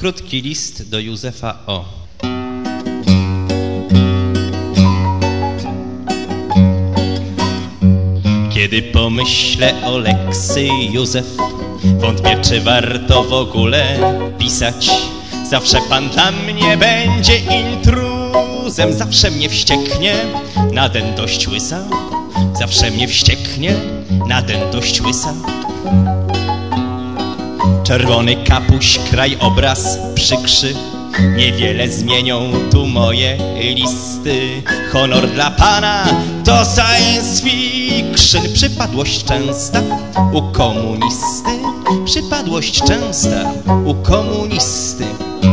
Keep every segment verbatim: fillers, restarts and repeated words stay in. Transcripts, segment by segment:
Krótki list do Józefa O. Kiedy pomyślę o lekcji Józef, wątpię, czy warto w ogóle pisać. Zawsze pan dla mnie będzie intruzem, zawsze mnie wścieknie na den dość łysa, zawsze mnie wścieknie na den dość łysa. Czerwony kapuś, krajobraz przykrzy, niewiele zmienią tu moje listy. Honor dla pana to science fiction, przypadłość częsta u komunisty, przypadłość częsta u komunisty.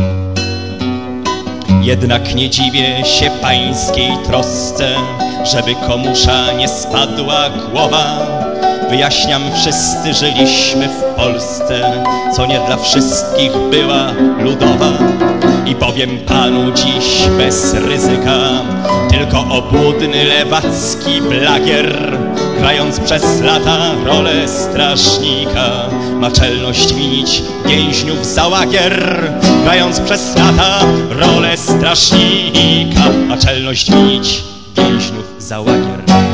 Jednak nie dziwię się pańskiej trosce, żeby komusza nie spadła głowa. Wyjaśniam, wszyscy żyliśmy w Polsce, co nie dla wszystkich była ludowa. I powiem panu dziś bez ryzyka, tylko obłudny lewacki blagier, grając przez lata rolę strażnika, ma czelność winić więźniów za łagier. Grając przez lata rolę strażnika, ma czelność winić więźniów za łagier.